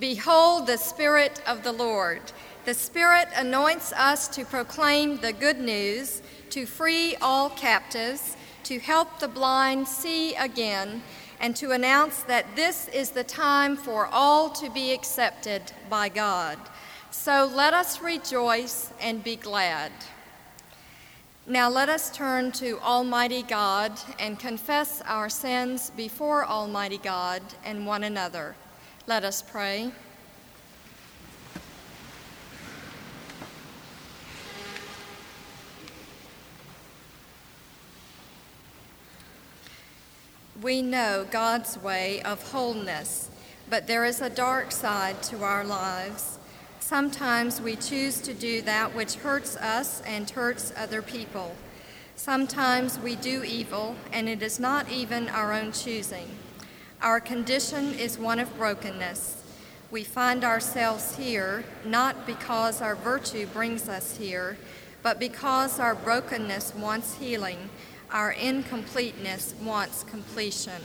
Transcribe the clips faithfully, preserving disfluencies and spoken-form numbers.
Behold the Spirit of the Lord. The Spirit anoints us to proclaim the good news, to free all captives, to help the blind see again, and to announce that this is the time for all to be accepted by God. So let us rejoice and be glad. Now let us turn to Almighty God and confess our sins before Almighty God and one another. Let us pray. We know God's way of wholeness, but there is a dark side to our lives. Sometimes we choose to do that which hurts us and hurts other people. Sometimes we do evil, and it is not even our own choosing. Our condition is one of brokenness. We find ourselves here not because our virtue brings us here, but because our brokenness wants healing. Our incompleteness wants completion.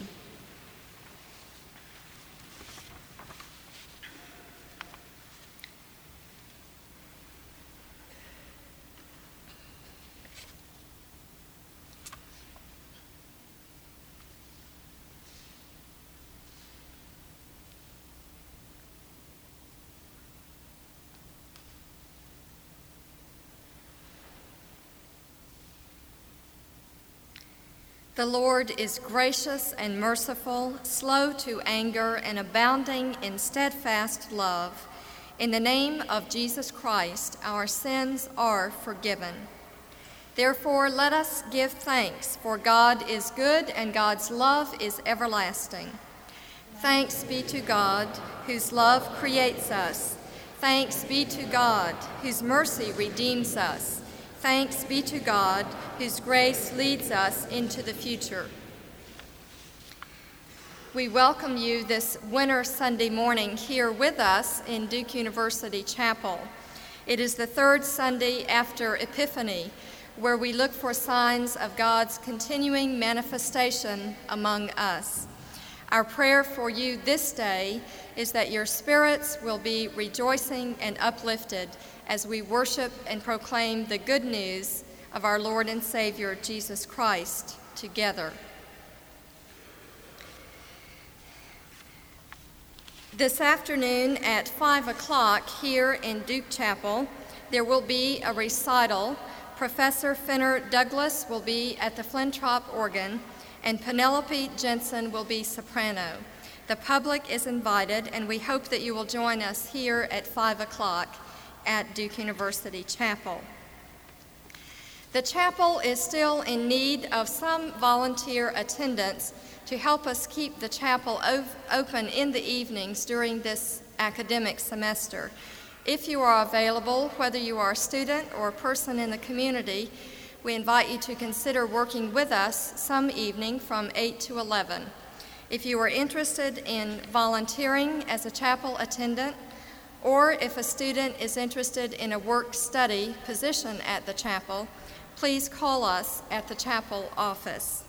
The Lord is gracious and merciful, slow to anger, and abounding in steadfast love. In the name of Jesus Christ, our sins are forgiven. Therefore, let us give thanks, for God is good and God's love is everlasting. Thanks be to God, whose love creates us. Thanks be to God, whose mercy redeems us. Thanks be to God, whose grace leads us into the future. We welcome you this winter Sunday morning here with us in Duke University Chapel. It is the third Sunday after Epiphany, where we look for signs of God's continuing manifestation among us. Our prayer for you this day is that your spirits will be rejoicing and uplifted as we worship and proclaim the good news of our Lord and Savior, Jesus Christ, together. This afternoon at five o'clock here in Duke Chapel, there will be a recital. Professor Fenner Douglas will be at the Flintrop organ, and Penelope Jensen will be soprano. The public is invited, and we hope that you will join us here at five o'clock at Duke University Chapel. The chapel is still in need of some volunteer attendance to help us keep the chapel open in the evenings during this academic semester. If you are available, whether you are a student or a person in the community, we invite you to consider working with us some evening from eight to eleven. If you are interested in volunteering as a chapel attendant, or if a student is interested in a work-study position at the chapel, please call us at the chapel office.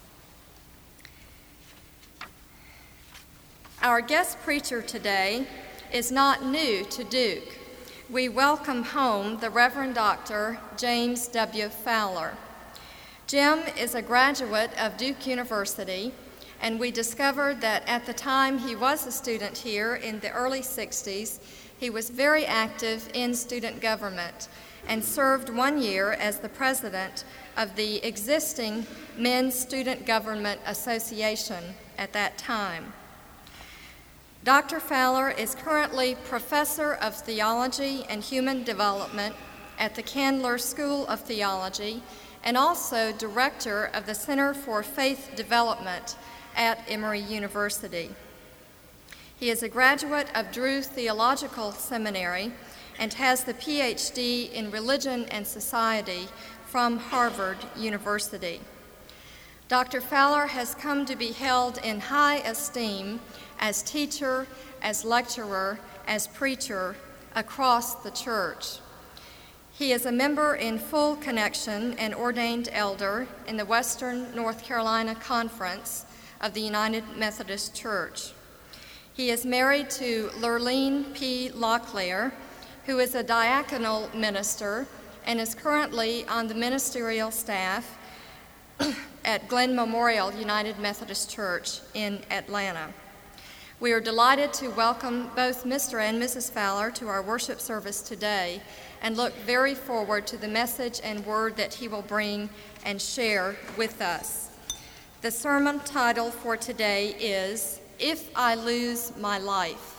Our guest preacher today is not new to Duke. We welcome home the Reverend Doctor James W. Fowler. Jim is a graduate of Duke University, and we discovered that at the time he was a student here in the early sixties, he was very active in student government and served one year as the president of the existing Men's Student Government Association at that time. Doctor Fowler is currently Professor of Theology and Human Development at the Candler School of Theology and also Director of the Center for Faith Development at Emory University. He is a graduate of Drew Theological Seminary and has the P H D in Religion and Society from Harvard University. Doctor Fowler has come to be held in high esteem as teacher, as lecturer, as preacher across the church. He is a member in full connection and ordained elder in the Western North Carolina Conference of the United Methodist Church. He is married to Lurleen P. Locklear, who is a diaconal minister and is currently on the ministerial staff at Glen Memorial United Methodist Church in Atlanta. We are delighted to welcome both Mister and Missus Fowler to our worship service today and look very forward to the message and word that he will bring and share with us. The sermon title for today is, If I Lose My Life.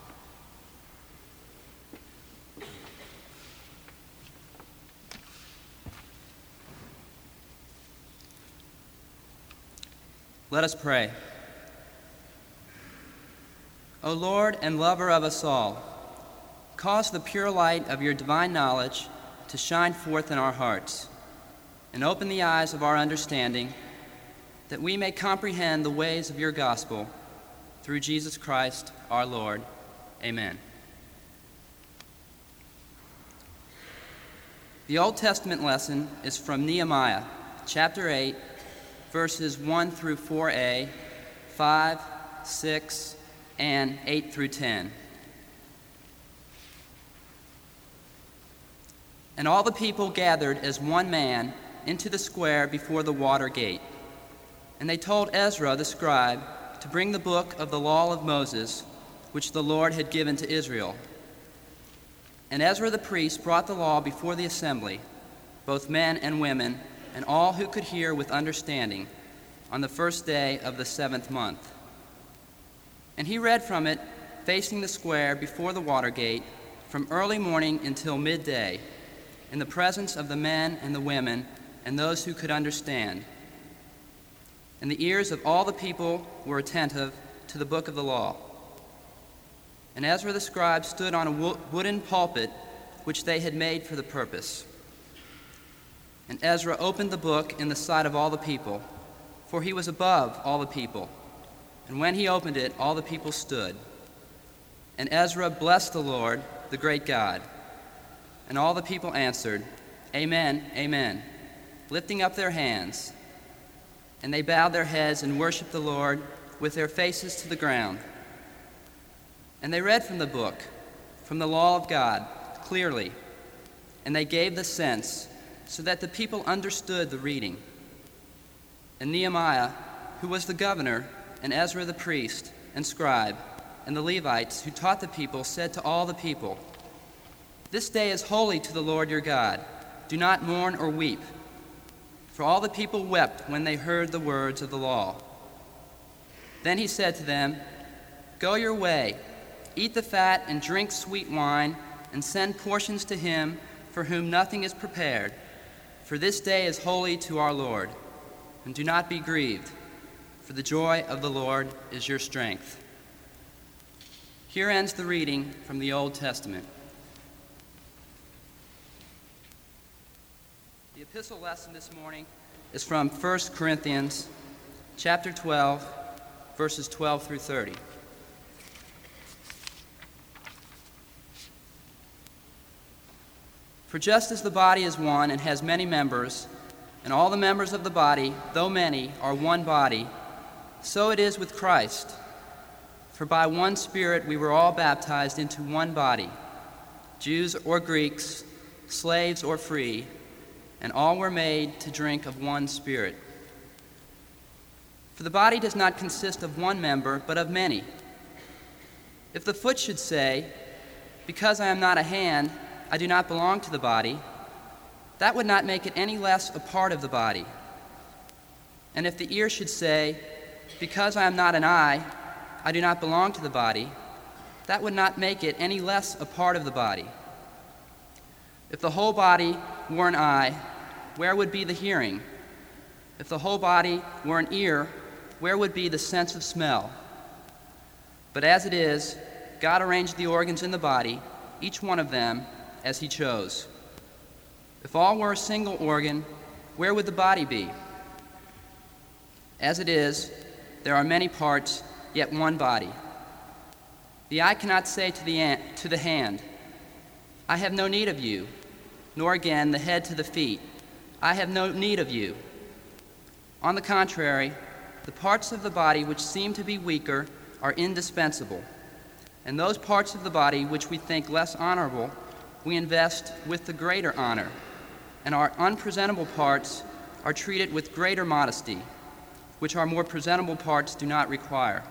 Let us pray. O Lord and lover of us all, cause the pure light of your divine knowledge to shine forth in our hearts, and open the eyes of our understanding, that we may comprehend the ways of your gospel, through Jesus Christ our Lord. Amen. The Old Testament lesson is from Nehemiah, chapter eight, verses one through four a, five, six, and eight through ten. And all the people gathered as one man into the square before the water gate. And they told Ezra the scribe to bring the book of the law of Moses, which the Lord had given to Israel. And Ezra the priest brought the law before the assembly, both men and women, and all who could hear with understanding, on the first day of the seventh month. And he read from it, facing the square before the water gate, from early morning until midday, in the presence of the men and the women and those who could understand. And the ears of all the people were attentive to the book of the law. And Ezra the scribe stood on a wo- wooden pulpit which they had made for the purpose. And Ezra opened the book in the sight of all the people, for he was above all the people. And when he opened it, all the people stood. And Ezra blessed the Lord, the great God. And all the people answered, Amen, Amen, lifting up their hands. And they bowed their heads and worshiped the Lord with their faces to the ground. And they read from the book, from the law of God, clearly. And they gave the sense, so that the people understood the reading. And Nehemiah, who was the governor, and Ezra the priest and scribe, and the Levites who taught the people, said to all the people, This day is holy to the Lord your God. Do not mourn or weep. For all the people wept when they heard the words of the law. Then he said to them, Go your way, eat the fat and drink sweet wine, and send portions to him for whom nothing is prepared. For this day is holy to our Lord. And do not be grieved, for the joy of the Lord is your strength. Here ends the reading from the Old Testament. The epistle lesson this morning is from First Corinthians chapter twelve, verses twelve through thirty. For just as the body is one and has many members, and all the members of the body, though many, are one body, so it is with Christ. For by one Spirit we were all baptized into one body, Jews or Greeks, slaves or free, and all were made to drink of one Spirit. For the body does not consist of one member, but of many. If the foot should say, Because I am not a hand, I do not belong to the body, that would not make it any less a part of the body. And if the ear should say, Because I am not an eye, I do not belong to the body, that would not make it any less a part of the body. If the whole body were an eye, where would be the hearing? If the whole body were an ear, where would be the sense of smell? But as it is, God arranged the organs in the body, each one of them, as he chose. If all were a single organ, where would the body be? As it is, there are many parts, yet one body. The eye cannot say to the, ant, to the hand, I have no need of you, nor again the head to the feet, I have no need of you. On the contrary, the parts of the body which seem to be weaker are indispensable, and those parts of the body which we think less honorable we invest with the greater honor, and our unpresentable parts are treated with greater modesty, which our more presentable parts do not require.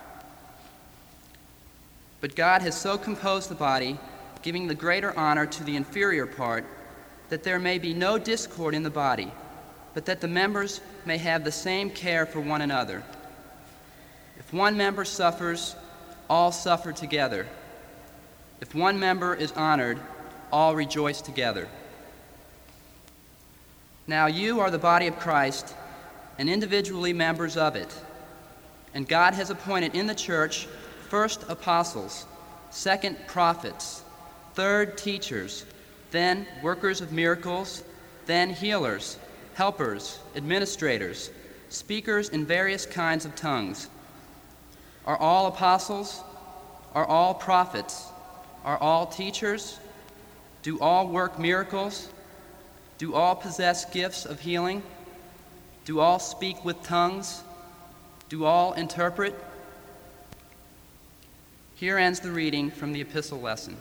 But God has so composed the body, giving the greater honor to the inferior part, that there may be no discord in the body, but that the members may have the same care for one another. If one member suffers, all suffer together. If one member is honored, all rejoice together. Now you are the body of Christ, and individually members of it. And God has appointed in the church first apostles, second prophets, third teachers, then workers of miracles, then healers, helpers, administrators, speakers in various kinds of tongues. Are all apostles? Are all prophets? Are all teachers? Do all work miracles? Do all possess gifts of healing? Do all speak with tongues? Do all interpret? Here ends the reading from the epistle lesson.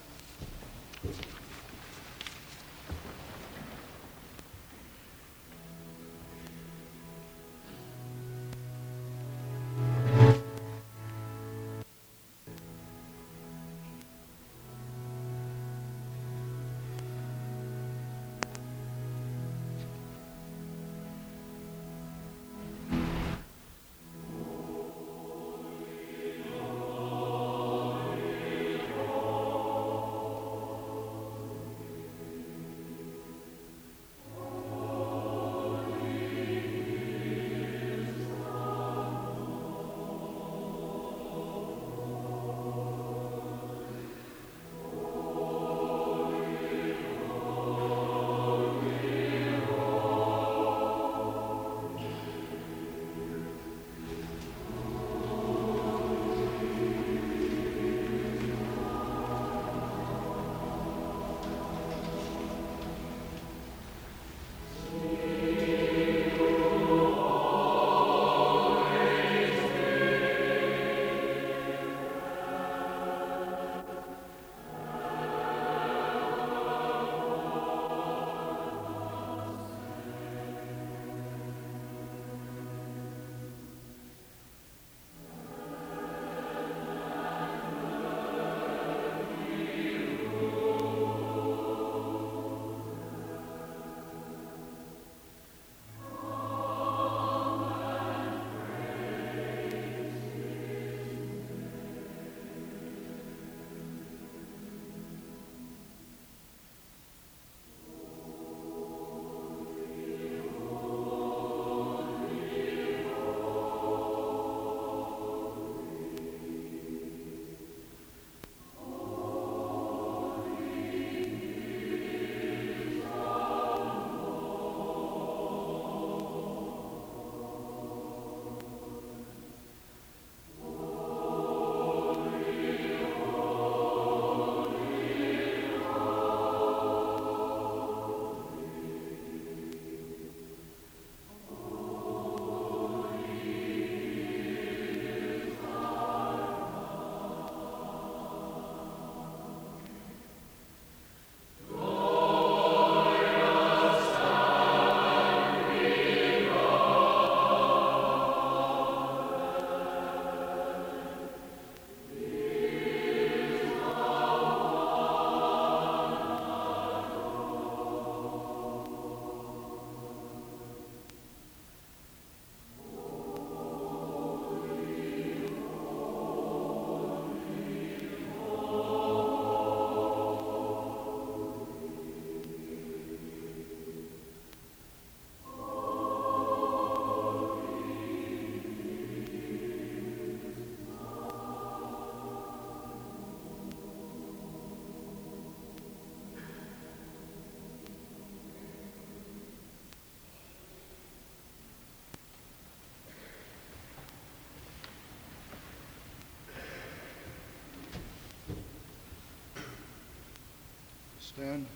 Stand.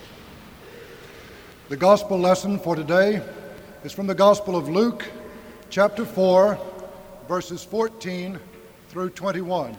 The gospel lesson for today is from the Gospel of Luke, chapter four, verses fourteen through twenty-one.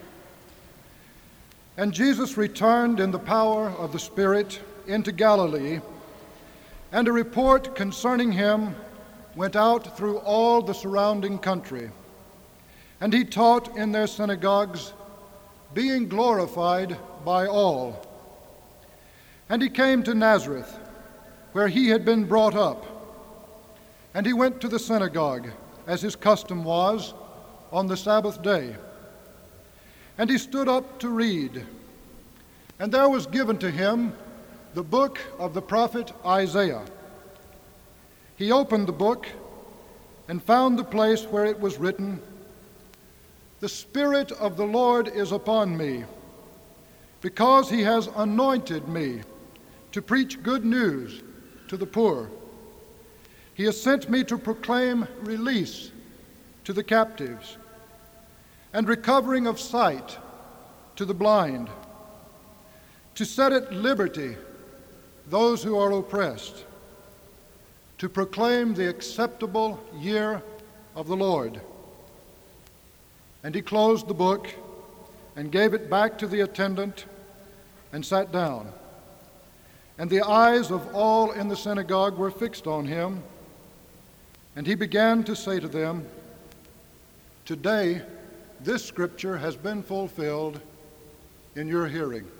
And Jesus returned in the power of the Spirit into Galilee, and a report concerning him went out through all the surrounding country. And he taught in their synagogues, being glorified by all. And he came to Nazareth, where he had been brought up. And he went to the synagogue, as his custom was, on the Sabbath day. And he stood up to read. And there was given to him the book of the prophet Isaiah. He opened the book and found the place where it was written, "The Spirit of the Lord is upon me, because he has anointed me to preach good news to the poor. He has sent me to proclaim release to the captives and recovering of sight to the blind, to set at liberty those who are oppressed, to proclaim the acceptable year of the Lord." And he closed the book and gave it back to the attendant and sat down. And the eyes of all in the synagogue were fixed on him, and he began to say to them, "Today this scripture has been fulfilled in your hearing."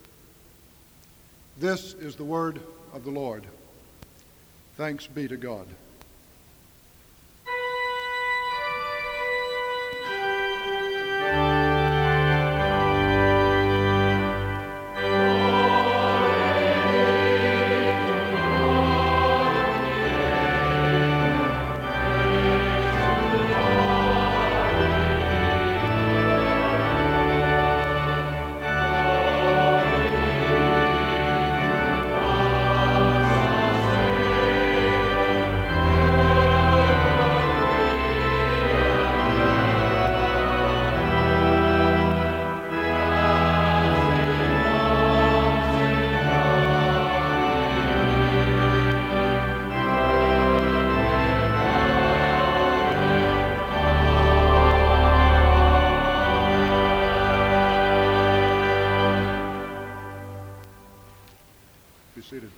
This is the word of the Lord. Thanks be to God. Be seated.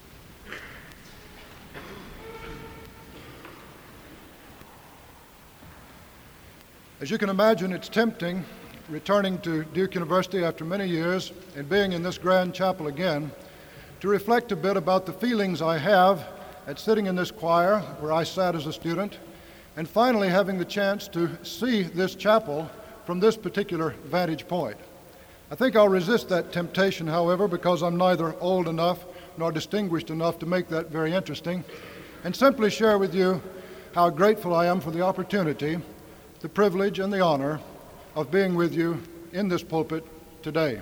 As you can imagine, it's tempting, returning to Duke University after many years and being in this grand chapel again, to reflect a bit about the feelings I have at sitting in this choir where I sat as a student, and finally having the chance to see this chapel from this particular vantage point. I think I'll resist that temptation, however, because I'm neither old enough nor distinguished enough to make that very interesting, and simply share with you how grateful I am for the opportunity, the privilege, and the honor of being with you in this pulpit today.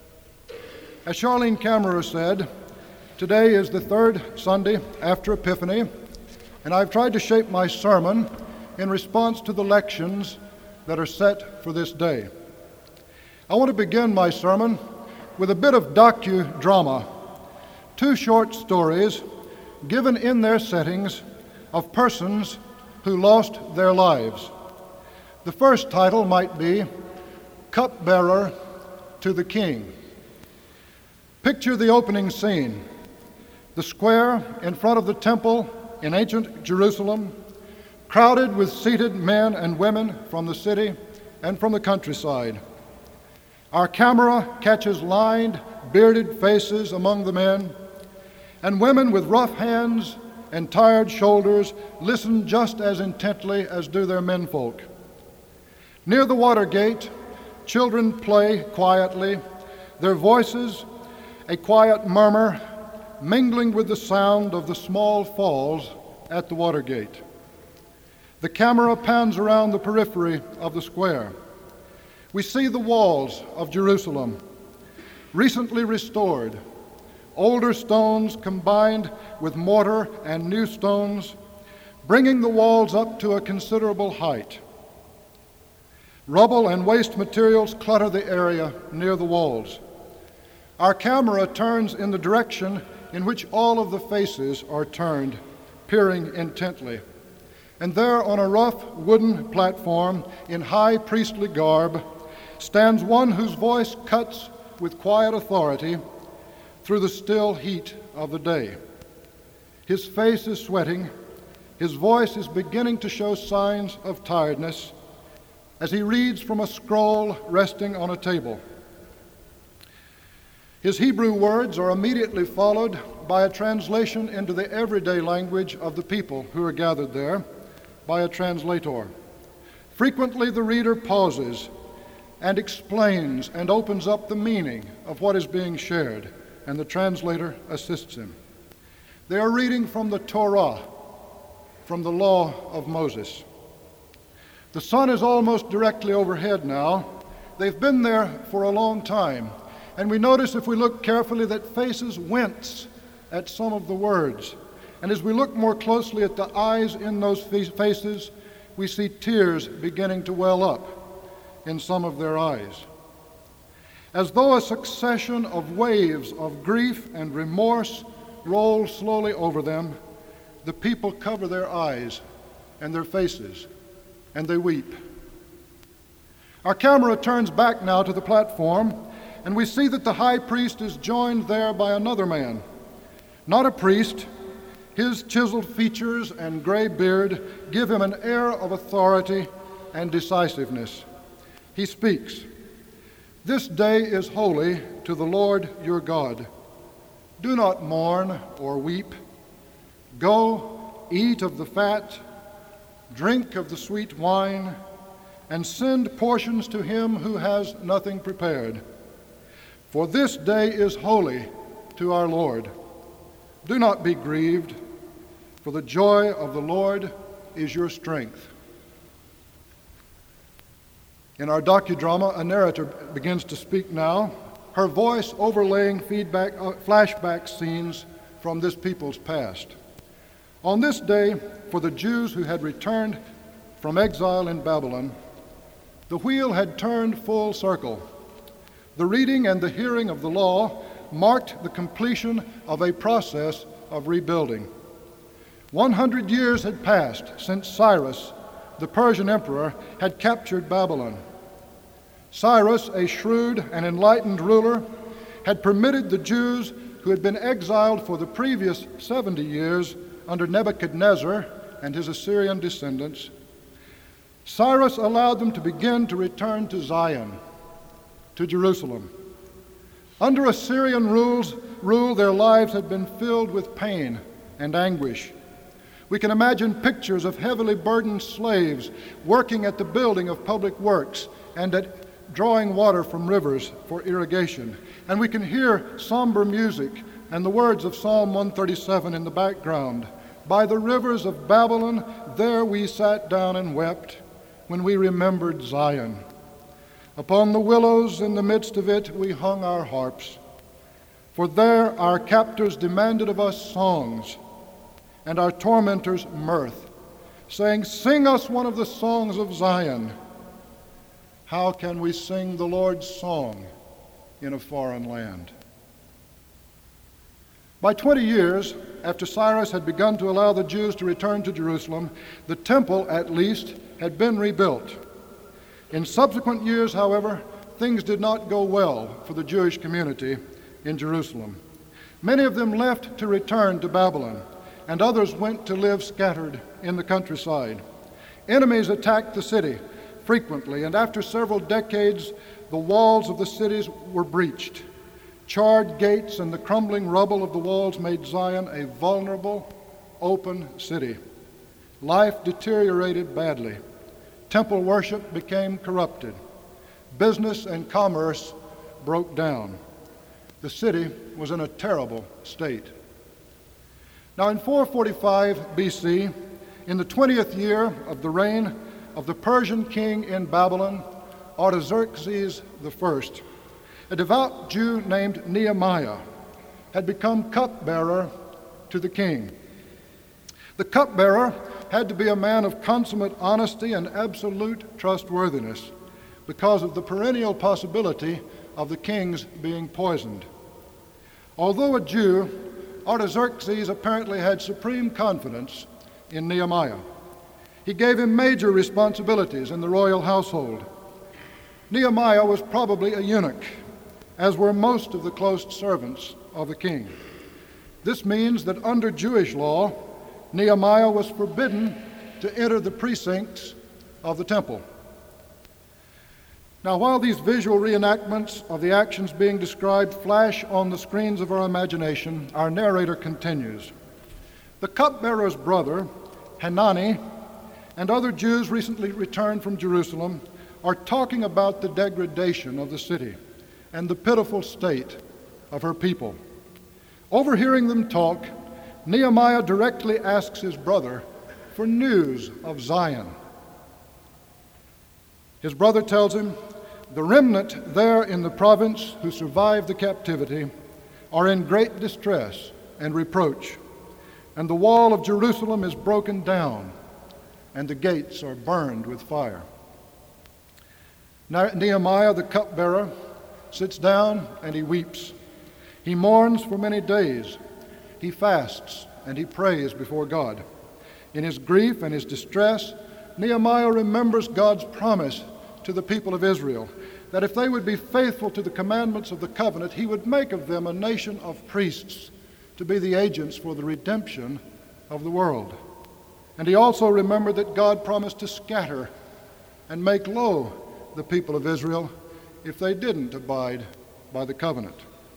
As Charlene Kammerer said, today is the third Sunday after Epiphany, and I've tried to shape my sermon in response to the lections that are set for this day. I want to begin my sermon with a bit of docudrama, two short stories given in their settings of persons who lost their lives. The first title might be Cupbearer to the King. Picture the opening scene, the square in front of the temple in ancient Jerusalem, crowded with seated men and women from the city and from the countryside. Our camera catches lined, bearded faces among the men, and women with rough hands and tired shoulders listen just as intently as do their menfolk. Near the water gate, children play quietly, their voices a quiet murmur mingling with the sound of the small falls at the water gate. The camera pans around the periphery of the square. We see the walls of Jerusalem, recently restored, older stones combined with mortar and new stones, bringing the walls up to a considerable height. Rubble and waste materials clutter the area near the walls. Our camera turns in the direction in which all of the faces are turned, peering intently. And there on a rough wooden platform in high priestly garb stands one whose voice cuts with quiet authority through the still heat of the day. His face is sweating, his voice is beginning to show signs of tiredness as he reads from a scroll resting on a table. His Hebrew words are immediately followed by a translation into the everyday language of the people who are gathered there by a translator. Frequently the reader pauses and explains and opens up the meaning of what is being shared, and the translator assists him. They are reading from the Torah, from the law of Moses. The sun is almost directly overhead now. They've been there for a long time, and we notice if we look carefully that faces wince at some of the words. And as we look more closely at the eyes in those faces, we see tears beginning to well up in some of their eyes. As though a succession of waves of grief and remorse roll slowly over them, the people cover their eyes and their faces, and they weep. Our camera turns back now to the platform, and we see that the high priest is joined there by another man. Not a priest. His chiseled features and gray beard give him an air of authority and decisiveness. He speaks, "This day is holy to the Lord your God. Do not mourn or weep. Go, eat of the fat, drink of the sweet wine, and send portions to him who has nothing prepared. For this day is holy to our Lord. Do not be grieved, for the joy of the Lord is your strength." In our docudrama, a narrator begins to speak now, her voice overlaying feedback, uh, flashback scenes from this people's past. On this day, for the Jews who had returned from exile in Babylon, the wheel had turned full circle. The reading and the hearing of the law marked the completion of a process of rebuilding. One hundred years had passed since Cyrus, the Persian emperor, had captured Babylon. Cyrus, a shrewd and enlightened ruler, had permitted the Jews who had been exiled for the previous seventy years under Nebuchadnezzar and his Assyrian descendants. Cyrus allowed them to begin to return to Zion, to Jerusalem. Under Assyrian rules, rule, their lives had been filled with pain and anguish. We can imagine pictures of heavily burdened slaves working at the building of public works and at drawing water from rivers for irrigation. And we can hear somber music and the words of Psalm one thirty-seven in the background. By the rivers of Babylon, there we sat down and wept when we remembered Zion. Upon the willows in the midst of it we hung our harps. For there our captors demanded of us songs, and our tormentors mirth, saying, "Sing us one of the songs of Zion." How can we sing the Lord's song in a foreign land? By twenty years after Cyrus had begun to allow the Jews to return to Jerusalem, the temple, at least, had been rebuilt. In subsequent years, however, things did not go well for the Jewish community in Jerusalem. Many of them left to return to Babylon, and others went to live scattered in the countryside. Enemies attacked the city frequently, and after several decades, the walls of the cities were breached. Charred gates and the crumbling rubble of the walls made Zion a vulnerable, open city. Life deteriorated badly. Temple worship became corrupted. Business and commerce broke down. The city was in a terrible state. Now in four forty-five B C, in the twentieth year of the reign of the Persian king in Babylon, Artaxerxes the First, a devout Jew named Nehemiah had become cupbearer to the king. The cupbearer had to be a man of consummate honesty and absolute trustworthiness because of the perennial possibility of the king's being poisoned. Although a Jew, Artaxerxes apparently had supreme confidence in Nehemiah. He gave him major responsibilities in the royal household. Nehemiah was probably a eunuch, as were most of the close servants of the king. This means that under Jewish law, Nehemiah was forbidden to enter the precincts of the temple. Now, while these visual reenactments of the actions being described flash on the screens of our imagination, our narrator continues. The cupbearer's brother, Hanani, and other Jews recently returned from Jerusalem are talking about the degradation of the city and the pitiful state of her people. Overhearing them talk, Nehemiah directly asks his brother for news of Zion. His brother tells him, the remnant there in the province who survived the captivity are in great distress and reproach, and the wall of Jerusalem is broken down, and the gates are burned with fire. Nehemiah, the cupbearer, sits down and he weeps. He mourns for many days. He fasts and he prays before God. In his grief and his distress, Nehemiah remembers God's promise to the people of Israel that if they would be faithful to the commandments of the covenant, he would make of them a nation of priests to be the agents for the redemption of the world. And he also remembered that God promised to scatter and make low the people of Israel if they didn't abide by the covenant.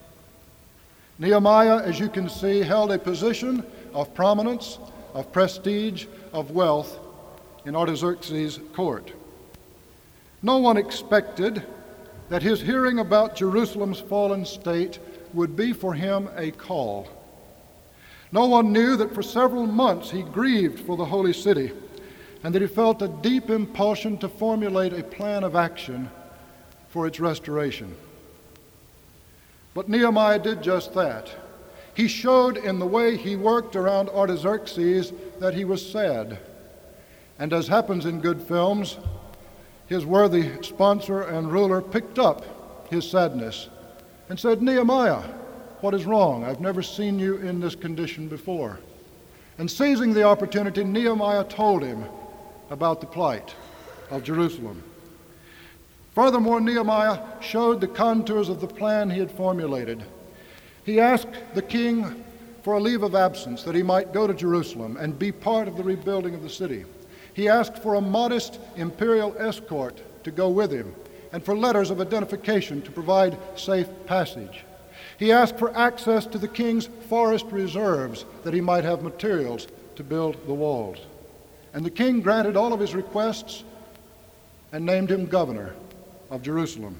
Nehemiah, as you can see, held a position of prominence, of prestige, of wealth in Artaxerxes' court. No one expected that his hearing about Jerusalem's fallen state would be for him a call. No one knew that for several months he grieved for the holy city and that he felt a deep impulsion to formulate a plan of action for its restoration. But Nehemiah did just that. He showed in the way he worked around Artaxerxes that he was sad. And as happens in good films, his worthy sponsor and ruler picked up his sadness and said, Nehemiah, what is wrong? I've never seen you in this condition before. And seizing the opportunity, Nehemiah told him about the plight of Jerusalem. Furthermore, Nehemiah showed the contours of the plan he had formulated. He asked the king for a leave of absence that he might go to Jerusalem and be part of the rebuilding of the city. He asked for a modest imperial escort to go with him and for letters of identification to provide safe passage. He asked for access to the king's forest reserves that he might have materials to build the walls. And the king granted all of his requests and named him governor of Jerusalem.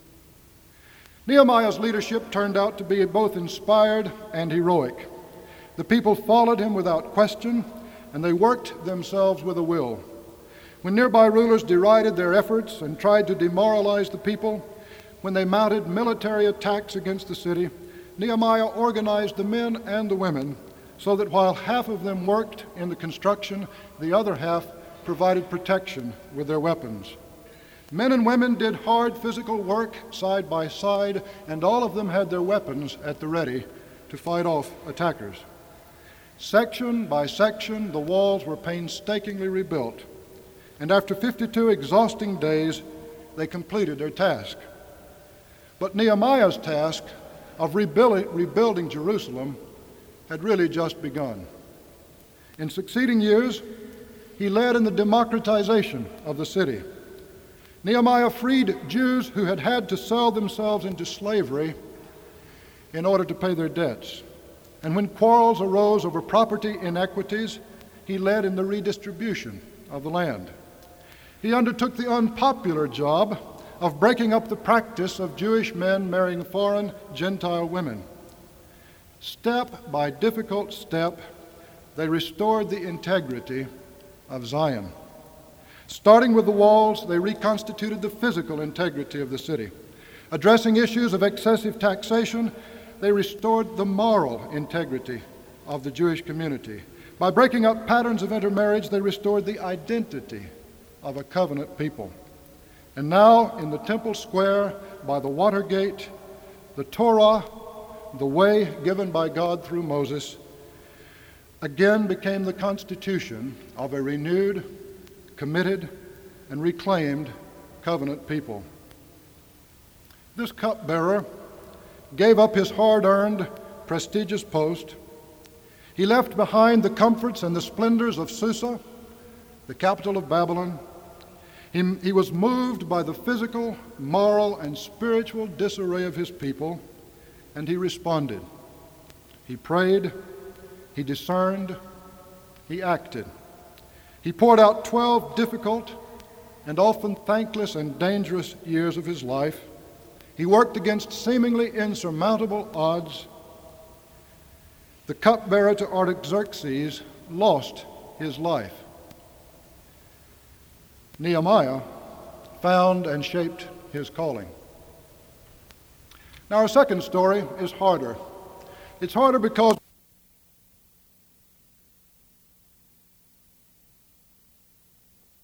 Nehemiah's leadership turned out to be both inspired and heroic. The people followed him without question, and they worked themselves with a will. When nearby rulers derided their efforts and tried to demoralize the people, when they mounted military attacks against the city, Nehemiah organized the men and the women so that while half of them worked in the construction, the other half provided protection with their weapons. Men and women did hard physical work side by side, and all of them had their weapons at the ready to fight off attackers. Section by section, the walls were painstakingly rebuilt, and after fifty-two exhausting days, they completed their task. But Nehemiah's task of rebuilding, rebuilding Jerusalem had really just begun. In succeeding years, he led in the democratization of the city. Nehemiah freed Jews who had had to sell themselves into slavery in order to pay their debts. And when quarrels arose over property inequities, he led in the redistribution of the land. He undertook the unpopular job of breaking up the practice of Jewish men marrying foreign Gentile women. Step by difficult step, they restored the integrity of Zion. Starting with the walls, they reconstituted the physical integrity of the city. Addressing issues of excessive taxation, they restored the moral integrity of the Jewish community. By breaking up patterns of intermarriage, they restored the identity of a covenant people. And now, in the temple square, by the water gate, the Torah, the way given by God through Moses, again became the constitution of a renewed committed, and reclaimed covenant people. This cupbearer gave up his hard-earned, prestigious post. He left behind the comforts and the splendors of Susa, the capital of Babylon. He, he was moved by the physical, moral, and spiritual disarray of his people, and he responded. He prayed, he discerned, he acted. He poured out twelve difficult and often thankless and dangerous years of his life. He worked against seemingly insurmountable odds. The cupbearer to Artaxerxes lost his life. Nehemiah found and shaped his calling. Now, our second story is harder. It's harder because